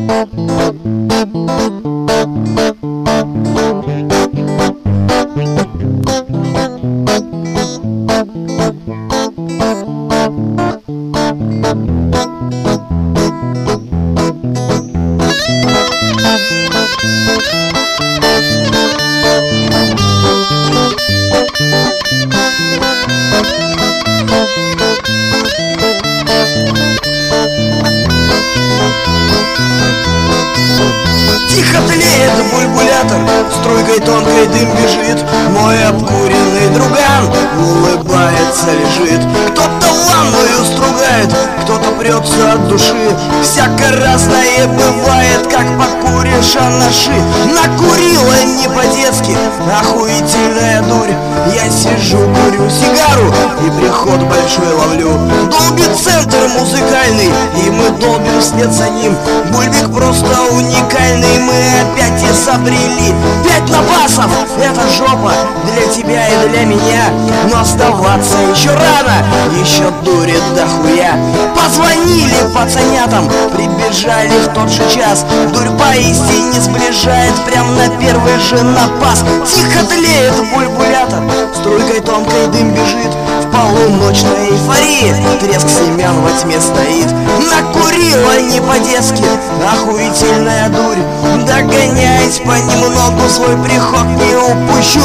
Тихо тлеет бульбулятор, струйкой тонкой дым бежит. Мой обкуренный друган улыбается, лежит. Кто-то ванную стругает, кто-то прется от души. Всяко разное бывает, как покуришь анаши. Накурила не по-детски, охуительная дурь. Я сижу, курю сигару и приход большой ловлю. Долбит центр музыкальный, и мы долбим вслед за ним. Бульбик просто уникальный, мы опять изобрели. 5 напасов, это жопа для тебя и для меня. Но оставаться еще рано, еще дурит дохуя. Позвонили пацанятам, прибежали в тот же час. Дурь поистине сближает, прям на первый же напас. Тихо тлеет бульбулятор, струйкой тонкой дым бежит. В полуночной эйфории треск семян во тьме стоит. Накурила не по-детски, охуительная дурь. Догоняясь понемногу, свой приход не упущу.